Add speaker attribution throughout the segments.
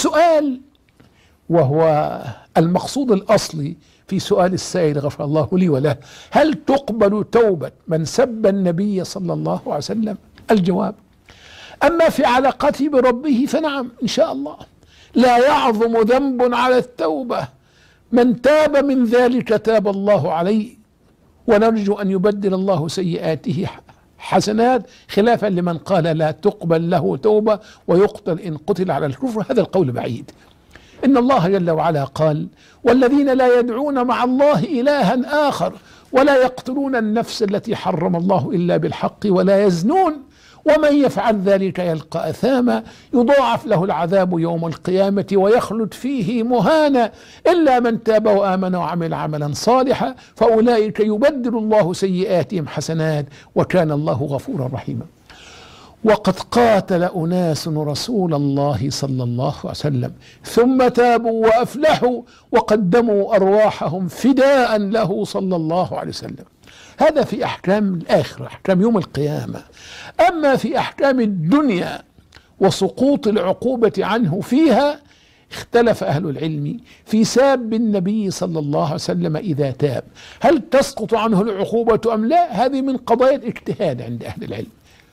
Speaker 1: السؤال، وهو المقصود الأصلي في سؤال السائل غفر الله لي وله: هل تقبل توبة من سب النبي صلى الله عليه وسلم؟ الجواب: أما في علاقته بربه فنعم إن شاء الله، لا يعظم ذنب على التوبة، من تاب من ذلك تاب الله عليه، ونرجو أن يبدل الله سيئاته حسنات، خلافا لمن قال لا تقبل له توبة ويقتل إن قتل على الكفر. هذا القول بعيد. إن الله جل وعلا قال: والذين لا يدعون مع الله إلها آخر ولا يقتلون النفس التي حرم الله إلا بالحق ولا يزنون ومن يفعل ذلك يلقى أثاما يضاعف له العذاب يوم القيامة ويخلد فيه مهانا إلا من تاب وآمن وعمل عملا صالحا فأولئك يبدل الله سيئاتهم حسنات وكان الله غفورا رحيما. وقد قاتل أناس رسول الله صلى الله عليه وسلم ثم تابوا وأفلحوا وقدموا أرواحهم فداء له صلى الله عليه وسلم. هذا في أحكام الآخرة، أحكام يوم القيامة. أما في أحكام الدنيا وسقوط العقوبة عنه فيها، اختلف أهل العلم في ساب النبي صلى الله عليه وسلم إذا تاب، هل تسقط عنه العقوبة أم لا؟ هذه من قضايا الاجتهاد عند أهل العلم.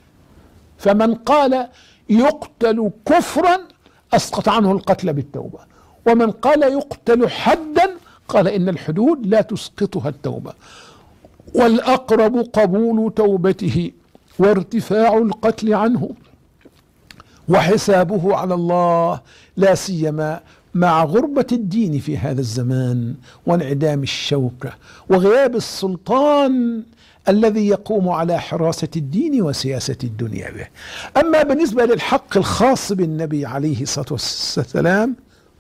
Speaker 1: فمن قال يقتل كفرا أسقط عنه القتل بالتوبة، ومن قال يقتل حدا قال إن الحدود لا تسقطها التوبة، والأقرب قبول توبته وارتفاع القتل عنه وحسابه على الله، لا سيما مع غربة الدين في هذا الزمان وانعدام الشوكة وغياب السلطان الذي يقوم على حراسة الدين وسياسة الدنيا به. أما بالنسبة للحق الخاص بالنبي عليه الصلاة والسلام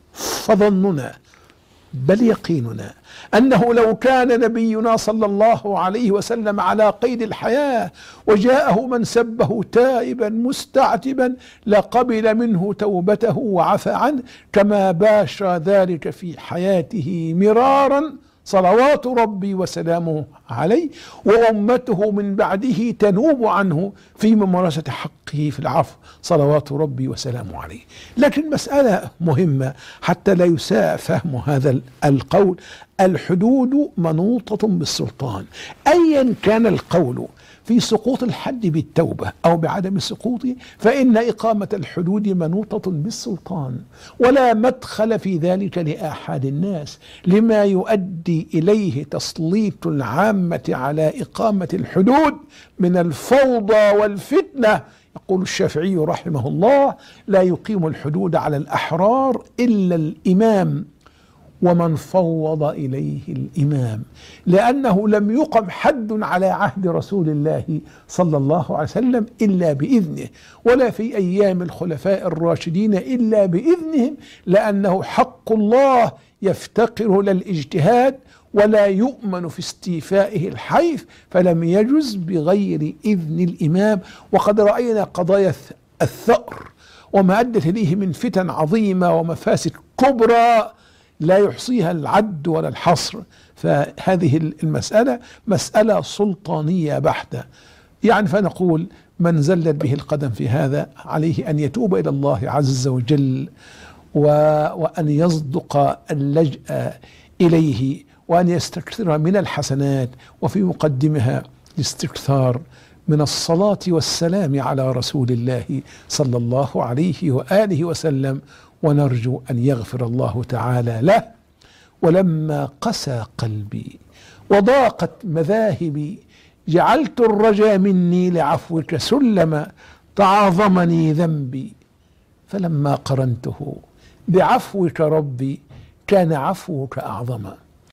Speaker 1: فظننا بل يقيننا أنه لو كان نبينا صلى الله عليه وسلم على قيد الحياة وجاءه من سبه تائبا مستعتبا لقبل منه توبته وعفى عنه، كما باشر ذلك في حياته مرارا صلوات ربي وسلامه عليه، وأمته من بعده تنوب عنه في ممارسة حقه في العفو صلوات ربي وسلامه عليه. لكن مسألة مهمة حتى لا يساء فهم هذا القول: الحدود منوطة بالسلطان. أيا كان القول في سقوط الحد بالتوبة أو بعدم سقوطه، فإن إقامة الحدود منوطة بالسلطان، ولا مدخل في ذلك لآحاد الناس، لما يؤدي إليه تسليط العامة على إقامة الحدود من الفوضى والفتنة. يقول الشافعي رحمه الله: لا يقيم الحدود على الأحرار إلا الإمام ومن فوض إليه الإمام، لأنه لم يقم حد على عهد رسول الله صلى الله عليه وسلم إلا بإذنه، ولا في أيام الخلفاء الراشدين إلا بإذنهم، لأنه حق الله يفتقر للاجتهاد ولا يؤمن في استيفائه الحيف، فلم يجز بغير إذن الإمام. وقد رأينا قضايا الثأر وما أدت إليه من فتن عظيمة ومفاسد كبرى لا يحصيها العد ولا الحصر. فهذه المسألة مسألة سلطانية بحتة، يعني فنقول من زلت به القدم في هذا عليه أن يتوب إلى الله عز وجل، وأن يصدق اللجأ إليه، وأن يستكثر من الحسنات، وفي مقدمها الاستكثار من الصلاة والسلام على رسول الله صلى الله عليه وآله وسلم، ونرجو أن يغفر الله تعالى له. ولما قسى قلبي وضاقت مذاهبي جعلت الرجا مني لعفوك سلما تعاظمني ذنبي، فلما قرنته بعفوك ربي كان عفوك أعظما.